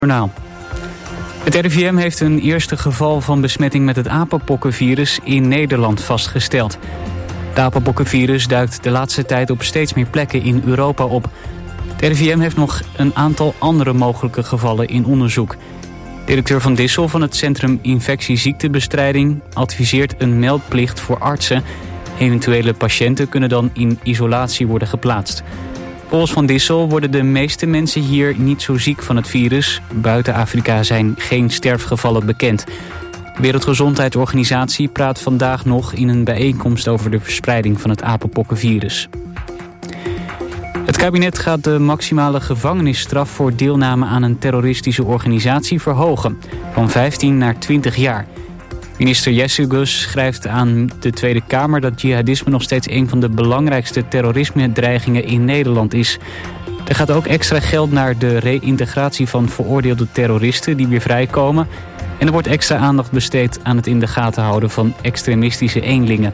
Journaal. Het RIVM heeft een eerste geval van besmetting met het apenpokkenvirus in Nederland vastgesteld. Het apenpokkenvirus duikt de laatste tijd op steeds meer plekken in Europa op. Het RIVM heeft nog een aantal andere mogelijke gevallen in onderzoek. Directeur Van Dissel van het Centrum Infectieziektebestrijding adviseert een meldplicht voor artsen. Eventuele patiënten kunnen dan in isolatie worden geplaatst. Volgens Van Dissel worden de meeste mensen hier niet zo ziek van het virus. Buiten Afrika zijn geen sterfgevallen bekend. De Wereldgezondheidsorganisatie praat vandaag nog in een bijeenkomst over de verspreiding van het apenpokkenvirus. Het kabinet gaat de maximale gevangenisstraf voor deelname aan een terroristische organisatie verhogen. Van 15 naar 20 jaar. Minister Jessugus schrijft aan de Tweede Kamer dat jihadisme nog steeds een van de belangrijkste terrorisme-dreigingen in Nederland is. Er gaat ook extra geld naar de reïntegratie van veroordeelde terroristen die weer vrijkomen. En er wordt extra aandacht besteed aan het in de gaten houden van extremistische eenlingen.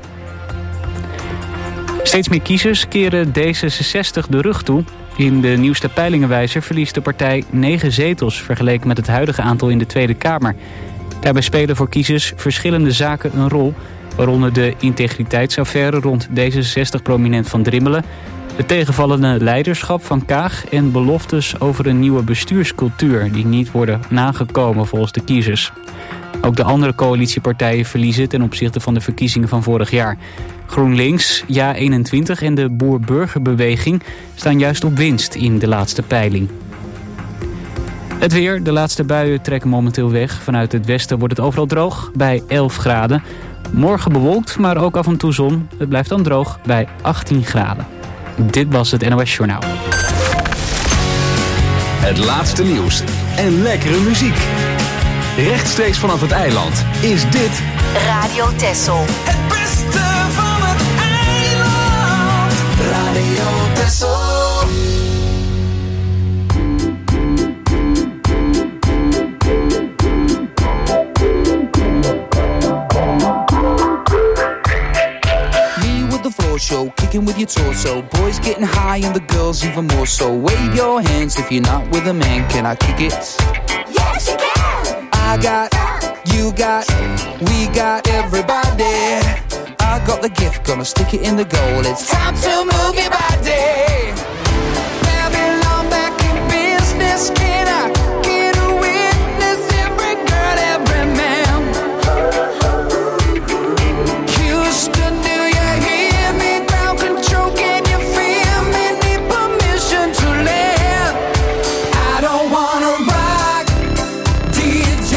Steeds meer kiezers keren D66 de rug toe. In de nieuwste peilingenwijzer verliest de partij 9 zetels vergeleken met het huidige aantal in de Tweede Kamer. Daarbij spelen voor kiezers verschillende zaken een rol, waaronder de integriteitsaffaire rond D66-prominent Van Drimmelen, het tegenvallende leiderschap van Kaag en beloftes over een nieuwe bestuurscultuur die niet worden nagekomen volgens de kiezers. Ook de andere coalitiepartijen verliezen ten opzichte van de verkiezingen van vorig jaar. GroenLinks, JA21 en de Boer-Burgerbeweging staan juist op winst in de laatste peiling. Het weer, de laatste buien trekken momenteel weg. Vanuit het westen wordt het overal droog bij 11 graden. Morgen bewolkt, maar ook af en toe zon. Het blijft dan droog bij 18 graden. Dit was het NOS Journaal. Het laatste nieuws en lekkere muziek. Rechtstreeks vanaf het eiland is dit Radio Texel. Het beste van het eiland. Radio Texel. Show, kicking with your torso. Boys getting high and the girls even more so. Wave your hands if you're not with a man. Can I kick it? Yes, you can. I got, you got, we got everybody. I got the gift, gonna stick it in the goal. It's time to move your body. Babylon back in business. Can I get a witness? Every girl, every man. Houston, do you hear me? Ground control, can you feel me? Need permission to land. I don't wanna rock, DJ,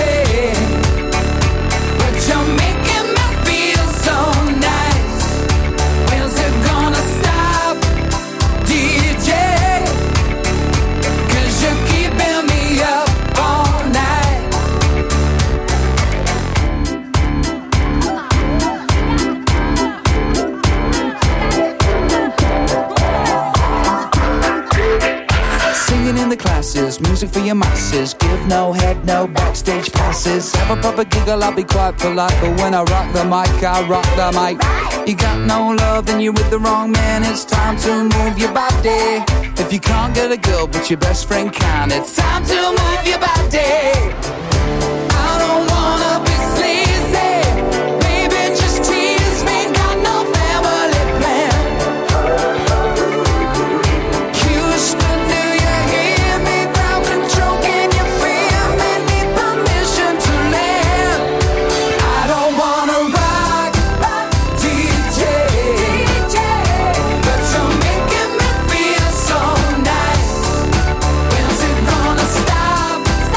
but you're making me feel so nice. When's it gonna stop, DJ? 'Cause you're keeping me up all night. Singing in the classes, music for your masses. Give no head, no backstage passes. Have a proper giggle, I'll be quite polite. But when I rock the mic, I rock the mic. You got no love, then you're with the wrong man. It's time to move your body. If you can't get a girl, but your best friend can, it's time to move your body. I don't wanna be sleazy. Baby, just tease me. Got no family plan. Houston, do you hear me? Ground control, can you feel me? Need permission to land. I don't wanna rock, DJ, but you're making me feel so nice. When's it gonna stop,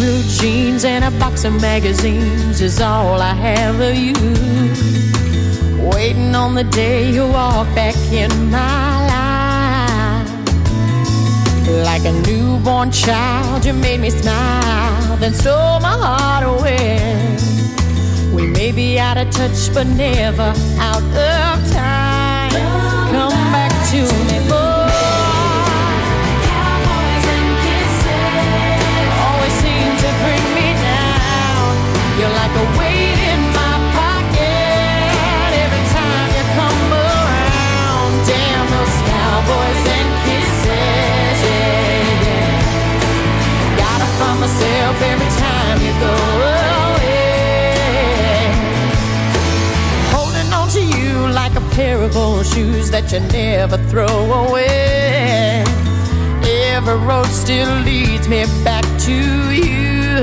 blue jeans and a box of magazines is all I have of you. Waiting on the day you walk back in my life. Like a newborn child, you made me smile, then stole my heart away. We may be out of touch, but never out of time. Come back to me, boy. Cowboys and kisses always seem to bring me down. You're like a weight in my pocket every time you come around. Damn those cowboys and kisses, yeah, yeah. Gotta find myself every time you go away. Holding on to you like a pair of old shoes that you never throw away. Every road still leads me back to you.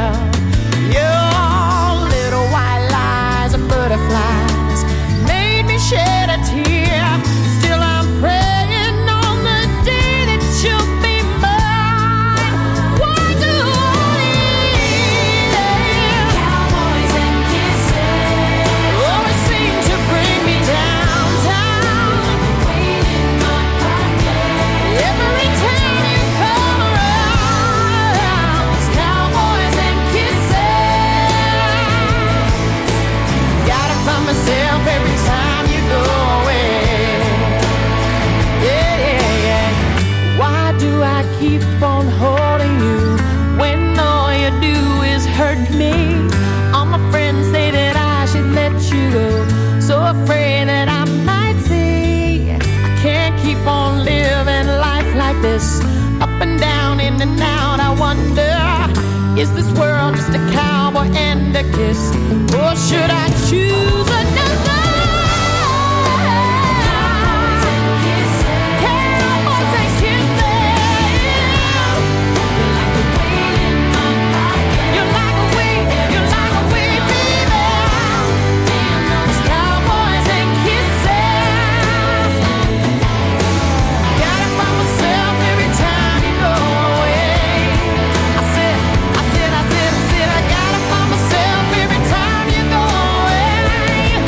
Your little white lies and butterflies made me shed a tear. Still I'm praying on the day that you'll be mine. Why do I live? Cowboys and kisses always seem to bring me down, down. Weight in my pocket every time you come around. It's cowboys and kisses. Gotta find myself every time you go away. Yeah, yeah, yeah. Why do I keep on holding you when all you do is hurt me? All my friends say that I should let you go, so afraid that I might say I can't keep on living life like this, up and down, in and out. I wonder, is this world just a cowboy and a kiss, or should I choose another? Cowboys and kisses. Cowboys and kisses. You're like a weight in my pocket. You're like a weight, baby. Damn those cowboys and kisses. Gotta find myself every time you go away. I said, I gotta find myself every time you go away.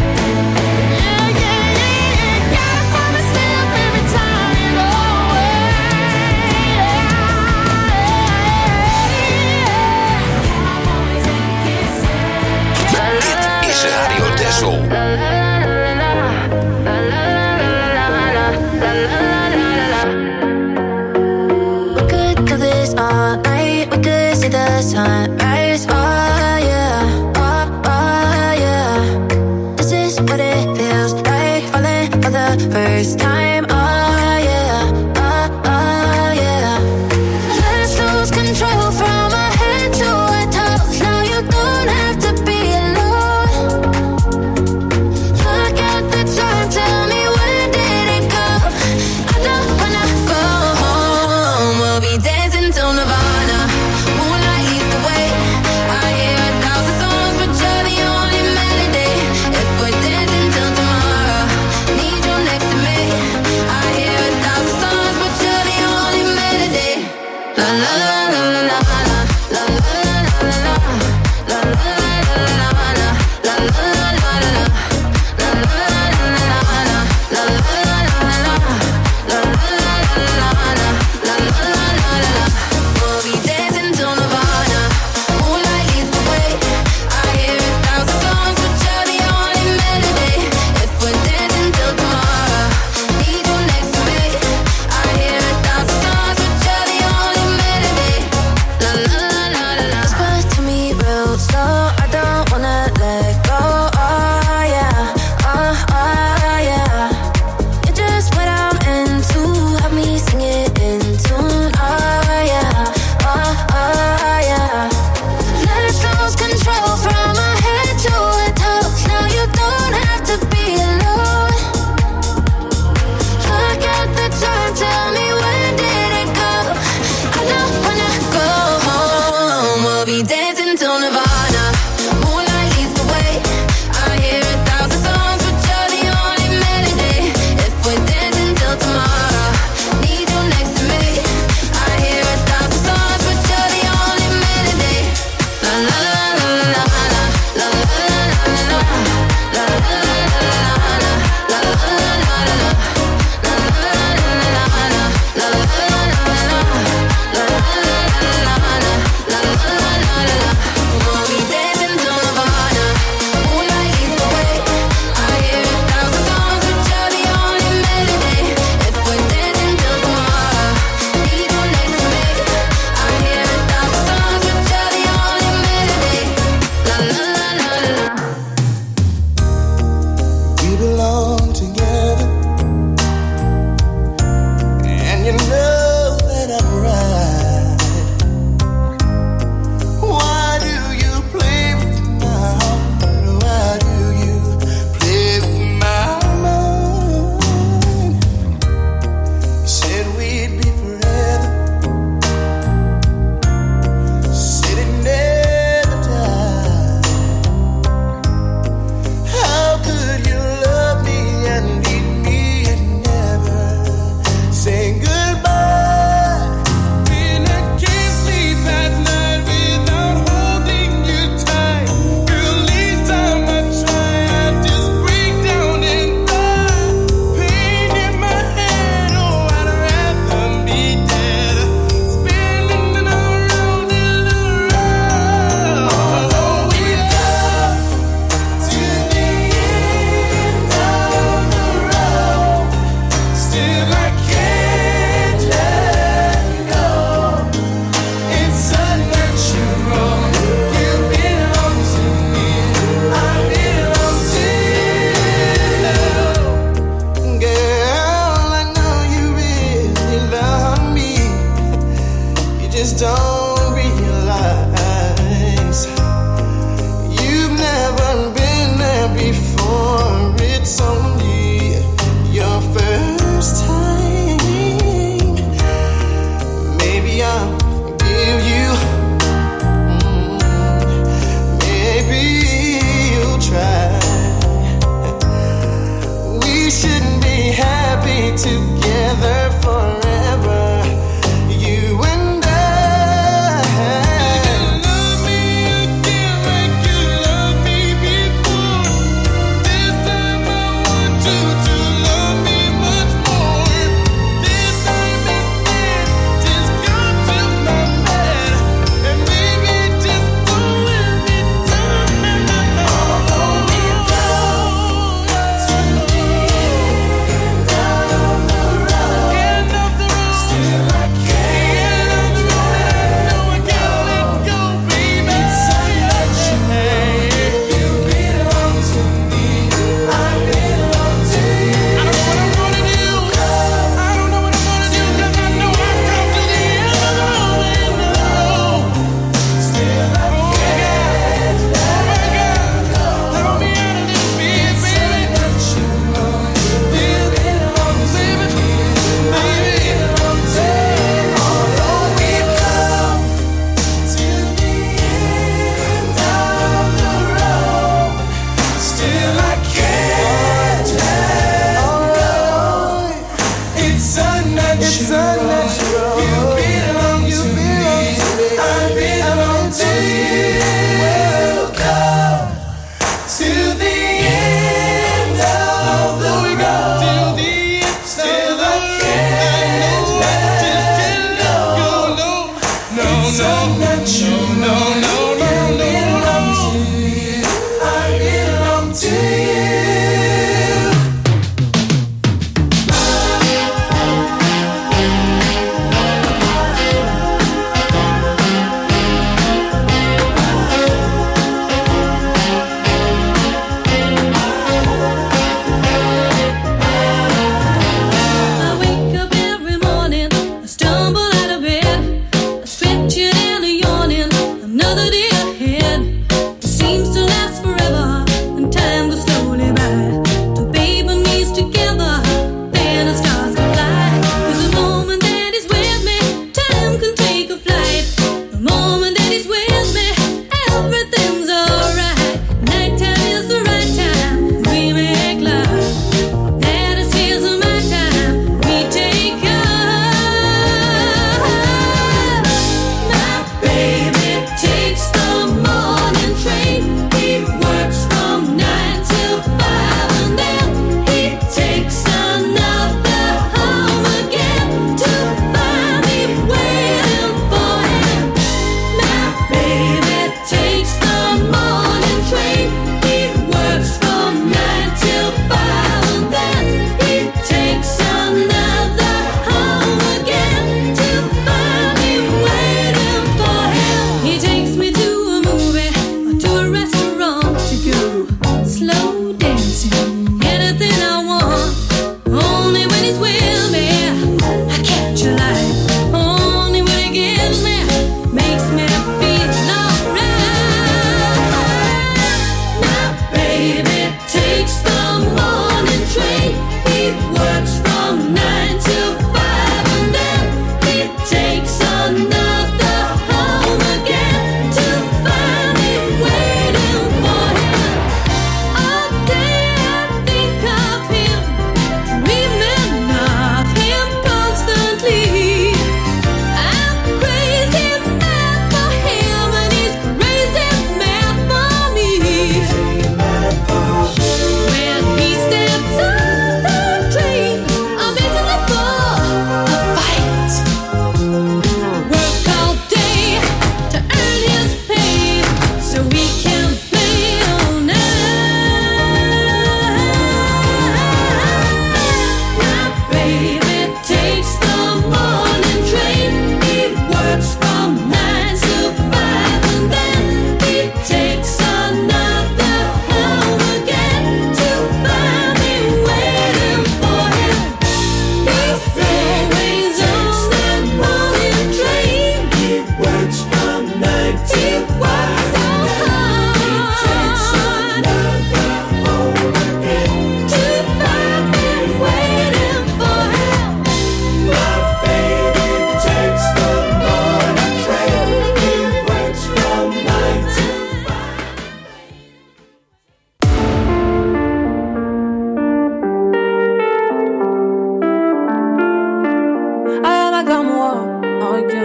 Nakamura. Ok.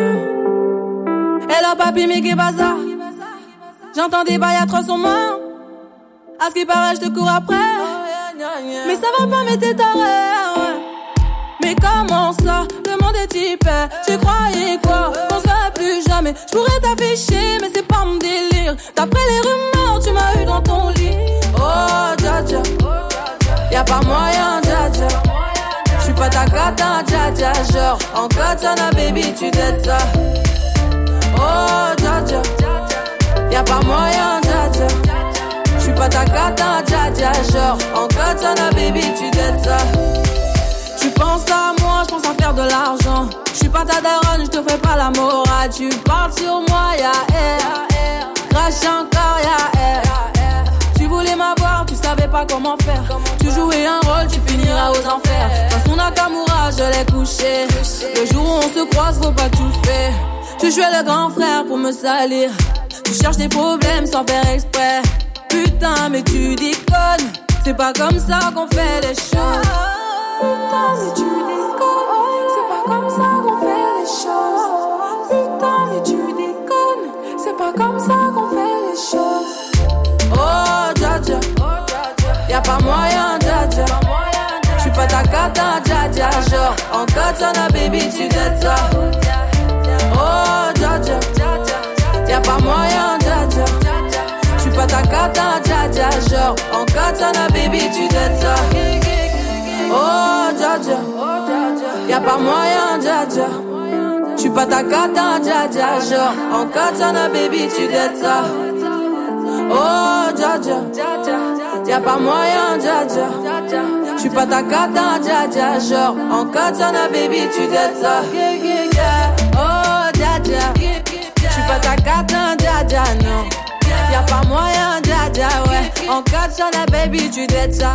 Hello papi, mais qu'est bazar? J'entends des bails à 300 mains. À ce qui paraît, je te cours après. Mais ça va pas, mais t'es taré. Mais comment ça? Le monde est hyper. Tu croyais quoi? Qu'on se verrait plus jamais. Je pourrais t'afficher, mais c'est pas mon délire. D'après les rumeurs, tu m'as eu dans ton lit. Oh, dja dja. Y'a pas moyen, dja dja. J'suis pas ta cata, dja dja. Genre, en katana, baby, tu t'aides ça. Oh, dja dja. Y'a pas moyen, dja dja. J'suis pas ta cata, dja dja. Genre, en katana, baby, tu t'aides ça. Tu penses à moi, j'pense à faire de l'argent. J'suis pas ta daronne, j'te fais pas la morale. Tu parles sur moi, y'a air. Crache encore, y'a air. Tu voulais m'avoir, tu savais pas comment faire. Tu jouais un rôle, tu finiras aux enfers. Dans son Nakamura, je l'ai couché. Le jour où on se croise, faut pas tout faire. Tu jouais le grand frère pour me salir. Tu cherches des problèmes sans faire exprès. Putain, mais tu déconnes. C'est pas comme ça qu'on fait les choses. Putain, mais tu déconnes. C'est pas comme ça qu'on fait les choses. Putain, mais tu déconnes. C'est pas comme ça qu'on fait les choses. Oh, dja dja. Y'a pas moyen, dja dja. J'suis pas ta cata, dja dja. Genre, en katana, baby, tu t'aides ça. Oh, dja dja. Y'a pas moyen, dja dja. J'suis pas ta cata, dja dja. Genre, en katana, baby, tu t'aides ça. Oh, dja dja. Y'a pas moyen, dja dja. J'suis pas ta cata, dja dja. Genre, en katana, baby, tu t'aides ça. Oh, dja dja. Y'a pas moyen, dja dja. J'suis pas ta cata, dja dja. Genre, en katana, baby, tu t'aides ça. Oh, dja dja. J'suis pas ta cata, dja dja, non. Y'a pas moyen, dja dja, ouais. En katana, baby, tu t'aides ça.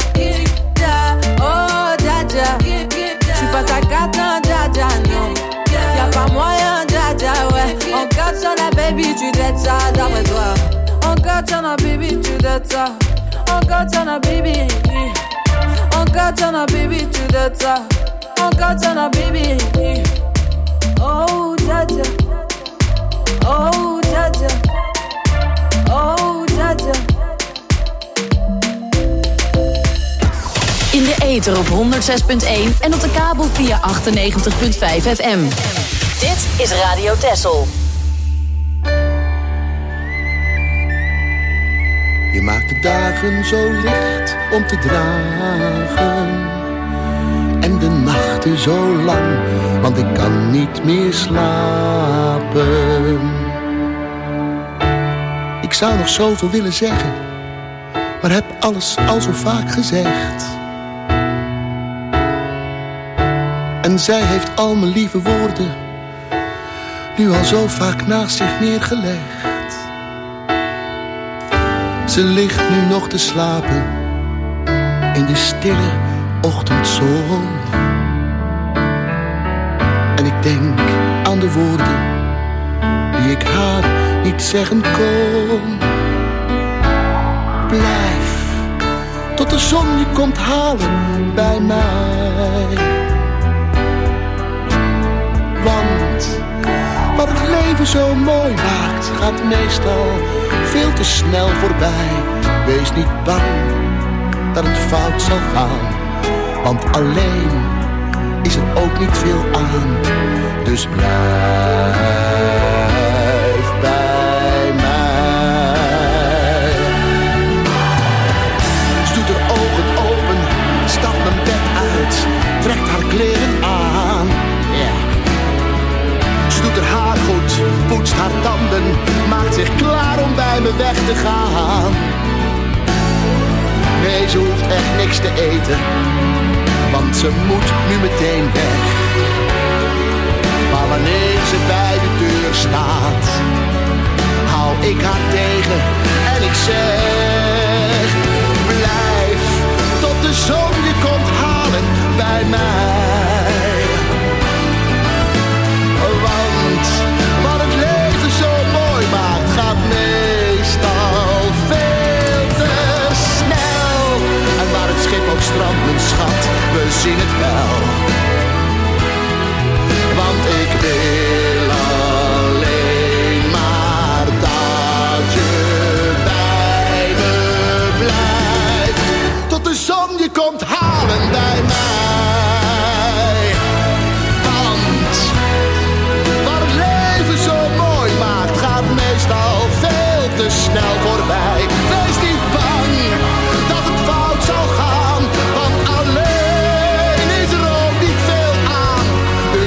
Oh, dja dja. J'suis pas ta cata, dja dja, non. Y'a pas moyen, dja dja, ouais. En katana, baby, tu t'aides ça, d'après toi. En katana, baby, tu t'aides ça. En katana, baby. En katana, baby, tu t'aides ça. En katana, baby. Oh, dja dja. Oh, dja dja. Oh, dja dja. In de ether op 106.1 en op de kabel via 98.5 FM. Dit is Radio Texel. Je maakt de dagen zo licht om te dragen. En de nachten zo lang, want ik kan niet meer slapen. Ik zou nog zoveel willen zeggen, maar heb alles al zo vaak gezegd. En zij heeft al mijn lieve woorden nu al zo vaak naast zich neergelegd. Ze ligt nu nog te slapen in de stille ochtendzon. En ik denk aan de woorden die ik haar niet zeggen kon. Blijf tot de zon je komt halen bij mij. Want wat het leven zo mooi maakt, gaat meestal veel te snel voorbij. Wees niet bang dat het fout zal gaan, want alleen is er ook niet veel aan. Dus blijf bij mij. Ze doet haar ogen open, stapt mijn bed uit, trekt haar kleren aan. Ze doet haar haar goed, poetst haar tanden, maakt zich klaar om bij me weg te gaan. Nee, ze hoeft echt niks te eten, want ze moet nu meteen weg. Maar wanneer ze bij de deur staat, hou ik haar tegen en ik zeg: blijf tot de zon je komt halen bij mij. Want wat het leven zo mooi maakt, gaat meestal veel te snel. En waar het schip ook strandt, mijn schat, we zien het wel. Want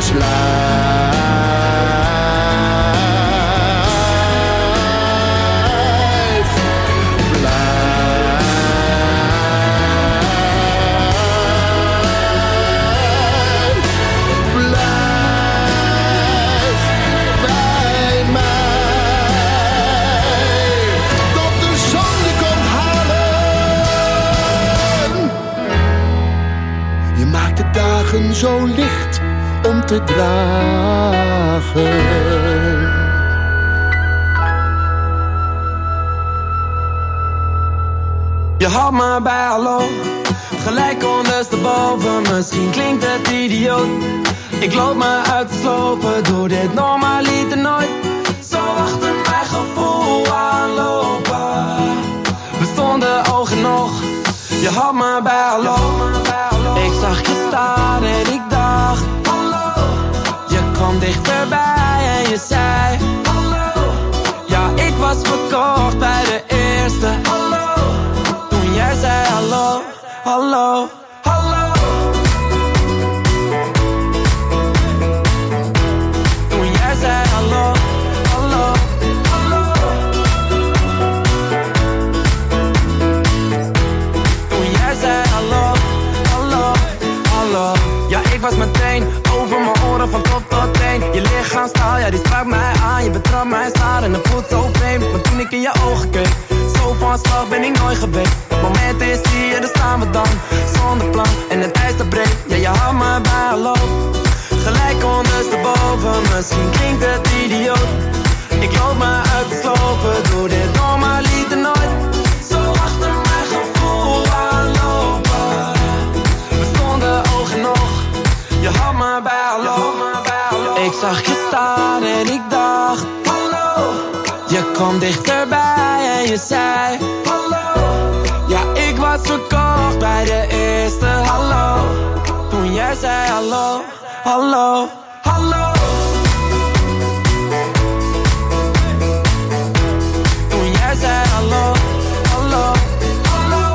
Zo licht om te dragen. Je had me bij hallo, gelijk ondersteboven. Misschien klinkt het idioot. Ik loop me uit te slopen, doe dit normaliter nooit. Zo achter mijn gevoel aanlopen. We stonden oog in oog, je had me bij hallo. Ik zag je staan en ik dacht hallo. Je kwam dichterbij en je zei hallo. Ja, ik was verkocht bij de eerste hallo. Toen jij zei hallo, hallo, hallo. Toen jij zei hallo, hallo, hallo. Toen jij zei hallo. Ja, ik was meteen over mijn oren van top tot teen. Je lichaamstaal, ja die sprak mij aan. Je betrapt mij staan en het voelt zo vreemd. Maar toen ik in je ogen keek, zo van slag ben ik nooit geweest. Het moment is hier, daar staan we dan. Zonder plan en het ijs dat breekt. Ja, je had me bij hallo. Gelijk ondersteboven, misschien klinkt het idioot. Ik loop me uit te slopen, doe dit normaliter nooit. Zo achter mijn gevoel aanlopen. We stonden oog in oog, je had me bij hallo. Ik zag je staan en ik dacht hallo. Je kwam dichterbij en je zei hallo. Ja, ik was verkocht bij de eerste hallo. Toen jij zei hallo, hallo, hallo. Toen jij zei hallo, hallo, hallo.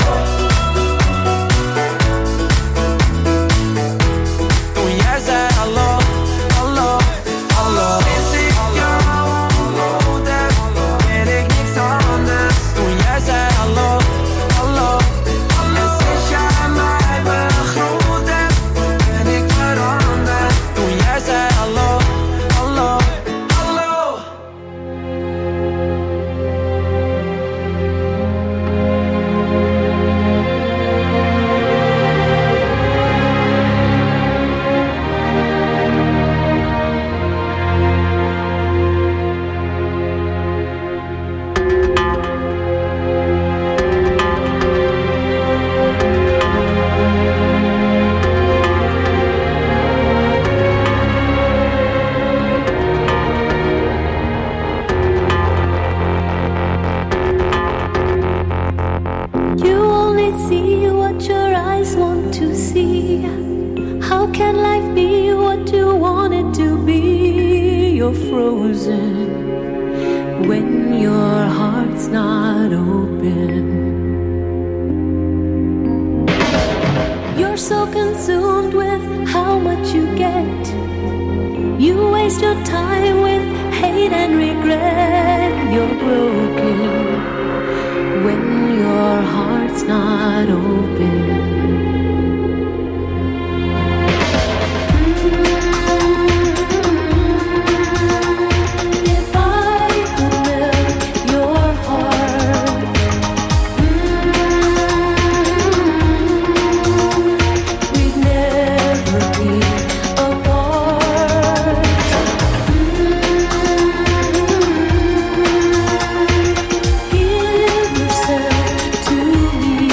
Toen jij zei hallo, hallo, hallo. Sinds ik jou ontmoet heb, weet ik niks anders. Toen jij zei hallo, hallo, hallo. En sinds jij mij begroet hebt, ben ik veranderd. Toen jij zei hallo, hallo, hallo. You only see what your eyes want to see. How can life be what you want it to be? You're frozen when your heart's not open. You're so consumed with how much you get. You waste your time with hate and regret. You're broken when your heart's not open. If I could melt your heart, we'd never be apart. Give yourself to me.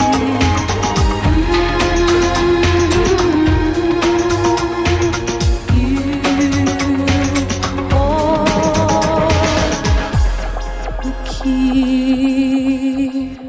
You are the key.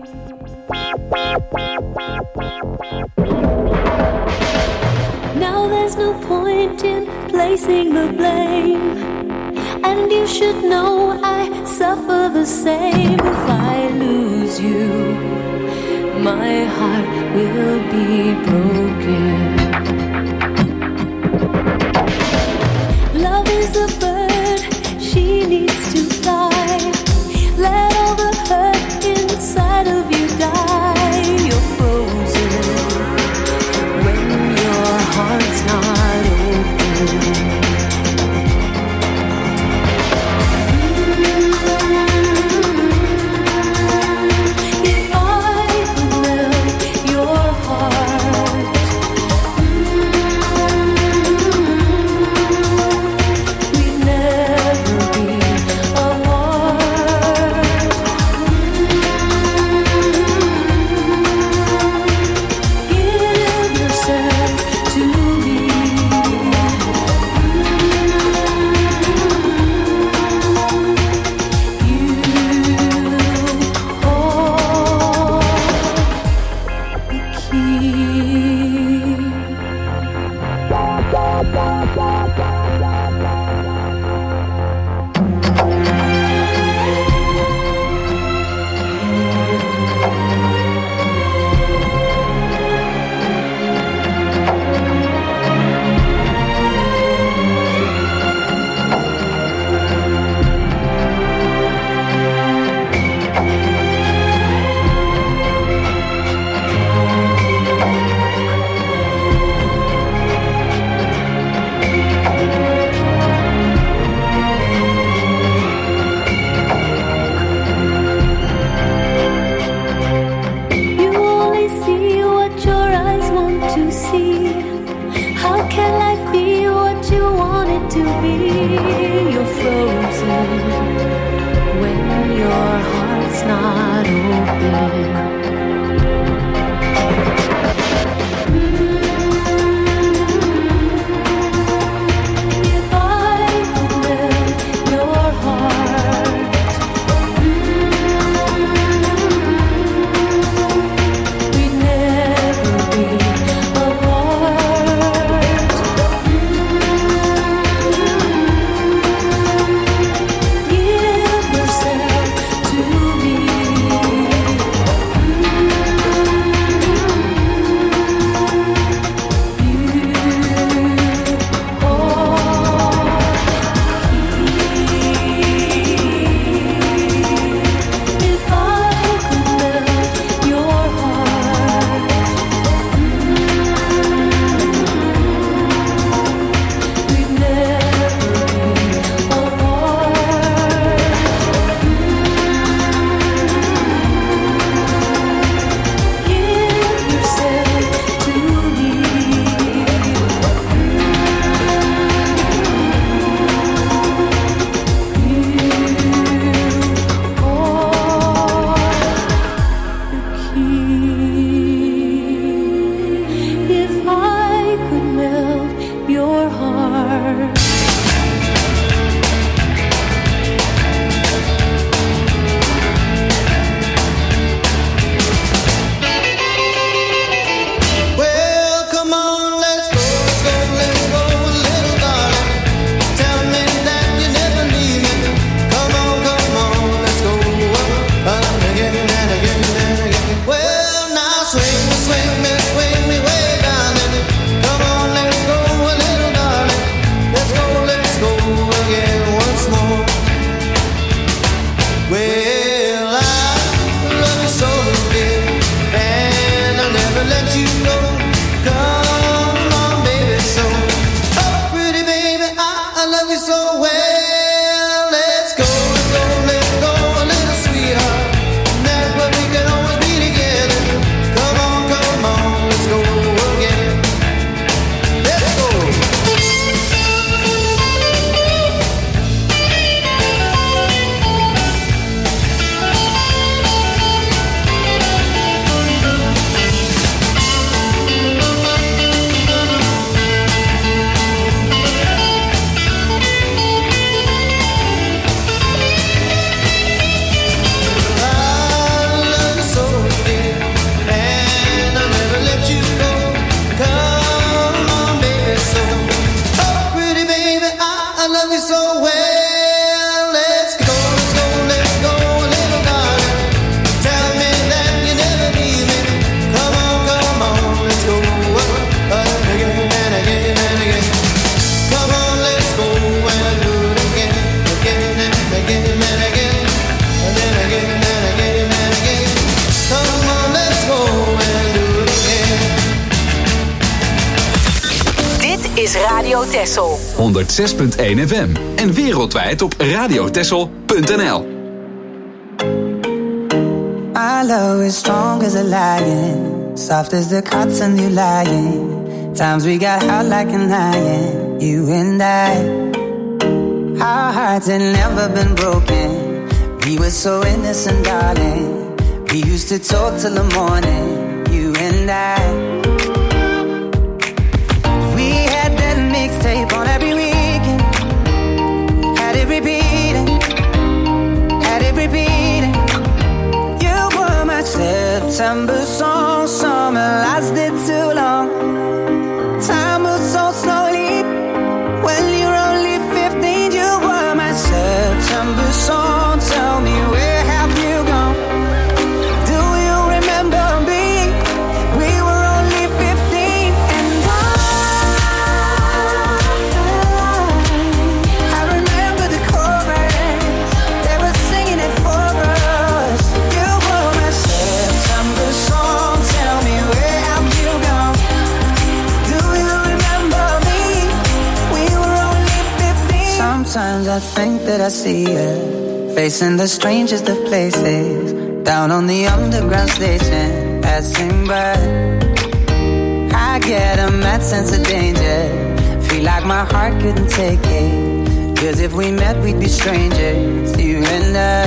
Now there's no point in placing the blame, and you should know I suffer the same. If I lose you, my heart will be broken. to be your frozen when your heart's not open. Radio Texel 106.1 FM en wereldwijd op radiotexel.nl. My love is strong as a lion, soft as the cotton you lying. Times we got hot like an iron, you and I. Our hearts had never been broken. We were so innocent, darling. We used to talk till the morning, you and I. Mixtape on every weekend, had it repeating, You were my September song, summer lasted too long. Time moves so slowly when you're only 15. You were my September song, tell me where have you gone? Do you remember me? We were only 15 and I remember the chorus, they were singing it for us. You were my September song, tell me where have you gone? Do you remember me? We were only 15. Sometimes I think that I see you facing the strangest of places, down on the underground station, passing by. I get a mad sense of danger, feel like my my heart couldn't take it. 'Cause if we met, we'd be strangers, you and I.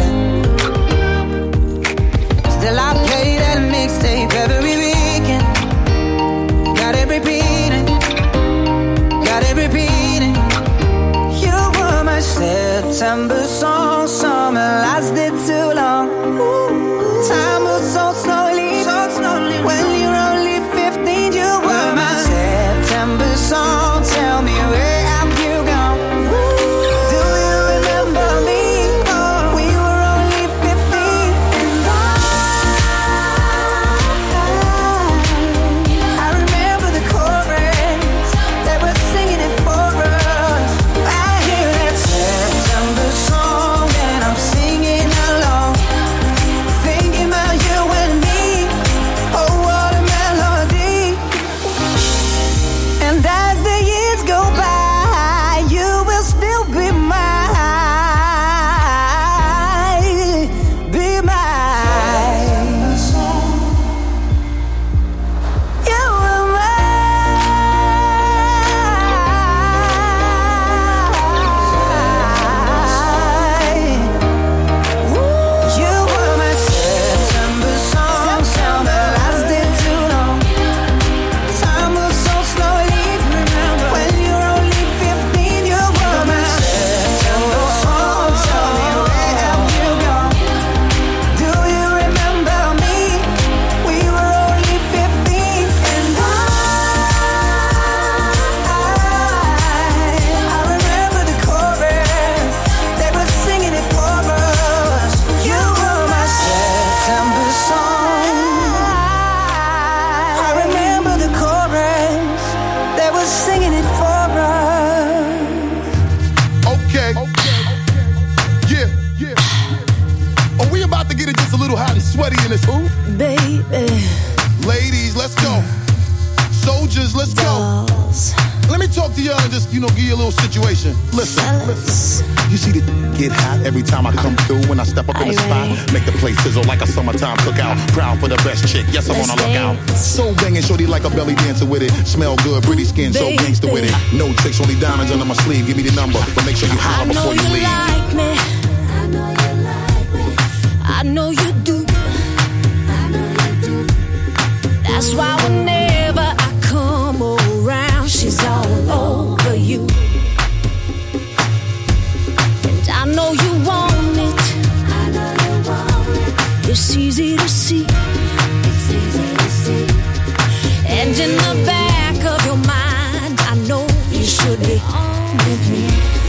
Still I play that mixtape every weekend. Got it repeating, got it repeating. You were my September song, summer lasted too long. Time moves so slowly, so slowly. When you're only 15, you were my September song. Tell me where have you gone? Do you remember me? Oh, we were only 15, and I remember the chorus. They were singing it for us. I hear that September song and I'm singing along, thinking about you and me. Oh, what a melody. And as the years go by, you will still be mine. Be mine. You were mine. You were my September song. Summer lasted too long. Time moves so slowly. Remember when you're only 15, you were my September song. Tell me where have you gone? Do you remember me? We were only 15, and I remember the chorus. They were singing it for us. You were my September song. I remember the chorus. They were singing it for us. Okay. Yeah, yeah. Are we about to get it just a little hot and sweaty in this? Ooh. Baby, Ladies, let's go. Soldiers, let's go. Let me talk to y'all and just, give you a little situation. Listen. You see the get hot every time I come through. When I step up in the spot, make the place sizzle like a summertime cookout. Proud for the best chick, yes, I'm on a lookout. So banging, shorty like a belly dancer with it. Smell good, pretty skin, so gangster with it. No tricks, only diamonds under my sleeve. Give me the number, but make sure you holler before you leave. like me. I know you like me. I know you do. That's why whenever I come around, she's all over you. And I know you want it. I know you want it. It's easy to see. It's easy to see. And in the back of your mind, I know you should be on with me.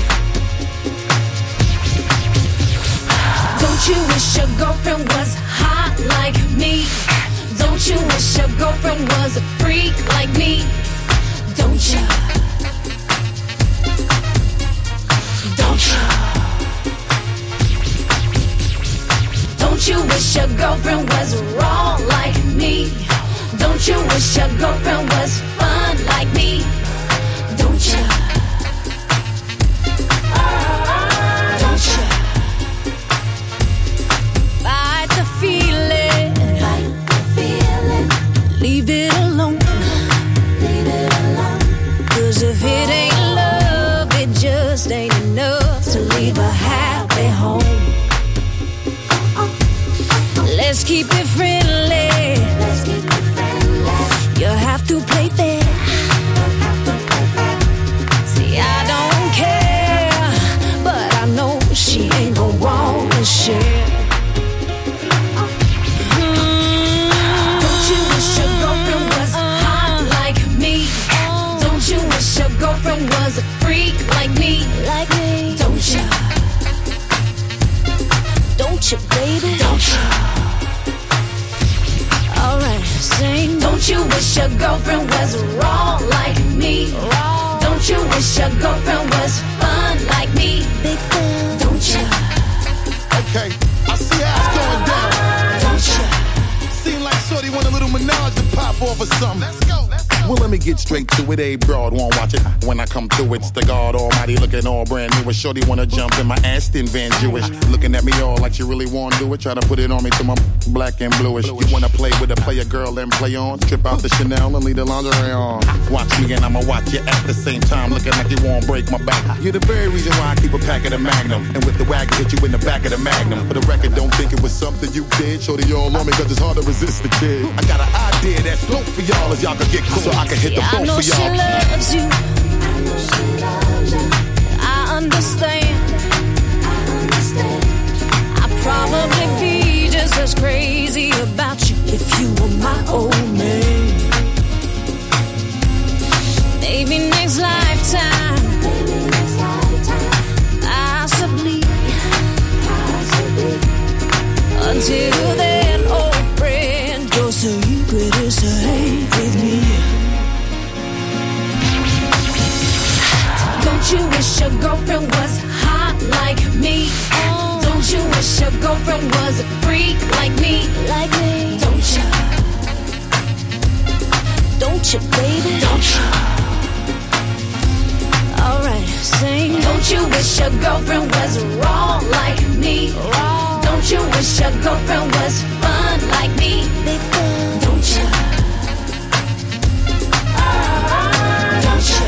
Don't you wish your girlfriend was hot like me? Don't you wish your girlfriend was a freak like me? Don't you? Don't you? Don't you wish your girlfriend was raw like me? Don't you wish your girlfriend was fun like me? Don't you? Don't you? Fight the feeling. Fight the feeling. Leave it alone. Leave it alone. 'Cause if it ain't love, it just ain't enough to leave a happy home. Let's keep it friendly. Let's keep it friendly. You have to play fair. See, I don't care, but I know she ain't gon' want to share. Don't you wish your girlfriend was hot like me? Don't you wish your girlfriend was a freak like me? Like me? Don't you? Don't you, baby? Don't you? Alright, sing. Don't you wish your girlfriend was raw like me? Raw. Don't you wish your girlfriend was fun like me? Big fan. Don't you? Okay, I see how it's going down. Don't you? Seem like shorty want a little menage to pop off or something. Let's go, let's go. Well, let me get straight to it. A broad won't watch it. When I come through, it's the God Almighty looking all brand new. A shorty wanna jump in my Aston Van Jewish. Looking at me all like you really wanna do it. Try to put it on me till my black and bluish. You wanna play with a player girl and play on? Trip out the Chanel and leave the lingerie on. Watch me and I'ma watch you at the same time. Looking like you won't break my back. You're the very reason why I keep a pack of the Magnum. And with the wagon, hit you in the back of the Magnum. For the record, don't think it was something you did. Shorty all on me cause it's hard to resist the kid. I got an idea that's dope for y'all if y'all could get cool. So I can hit the phone for y'all. She loves you. I understand. I'd probably be just as crazy about you if you were my old man. Maybe next lifetime. Possibly. Until then, old friend, your secret is safe with me. Don't you wish your girlfriend was hot like me? Don't you wish your girlfriend was a freak like me? Like me? Don't you? Don't you, baby? Don't you? Alright, sing. Don't you wish your girlfriend was raw like me? Raw. Don't you wish your girlfriend was fun like me? Don't you? Don't you?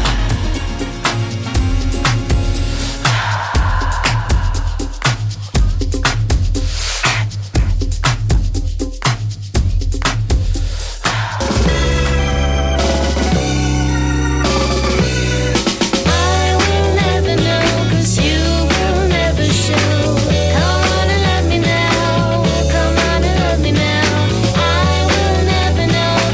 Know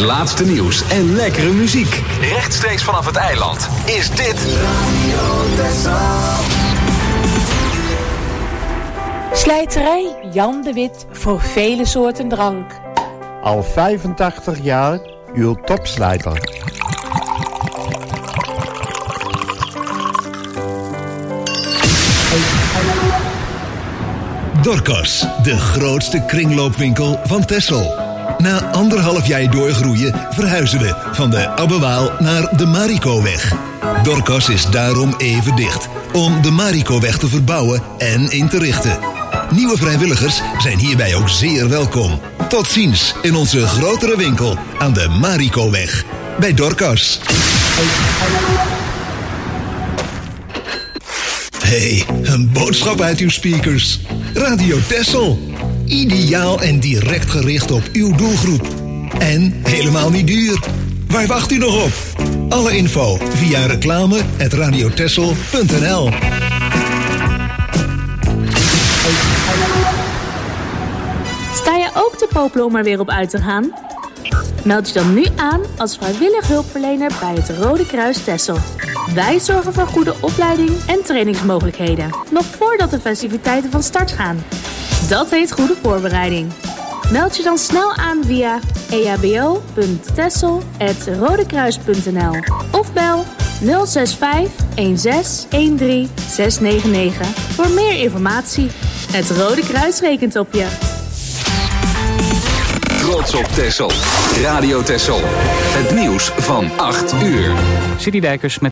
laatste nieuws en lekkere muziek. Rechtstreeks vanaf het eiland is dit Radio Texel. Slijterij Jan de Wit voor vele soorten drank. Al 85 jaar uw topslijter. Dorcas, de grootste kringloopwinkel van Texel. Na 1,5 jaar doorgroeien verhuizen we van de Abbewaal naar de Marikoweg. Dorcas is daarom even dicht, om de Marikoweg te verbouwen en in te richten. Nieuwe vrijwilligers zijn hierbij ook zeer welkom. Tot ziens in onze grotere winkel aan de Marikoweg. Bij Dorcas. Hey, een boodschap uit uw speakers. Radio Texel. Ideaal en direct gericht op uw doelgroep. En helemaal niet duur. Waar wacht u nog op? Alle info via reclame@radiotexel.nl. Sta je ook te popelen om er weer op uit te gaan? Meld je dan nu aan als vrijwillig hulpverlener bij het Rode Kruis Texel. Wij zorgen voor goede opleiding en trainingsmogelijkheden, nog voordat de festiviteiten van start gaan. Dat heet goede voorbereiding. Meld je dan snel aan via ehbo.texel@rodekruis.nl of bel 065 16 13 699 voor meer informatie. Het Rode Kruis rekent op je. Trots op Texel. Radio Texel. Het nieuws van 8 uur. Citydijkers met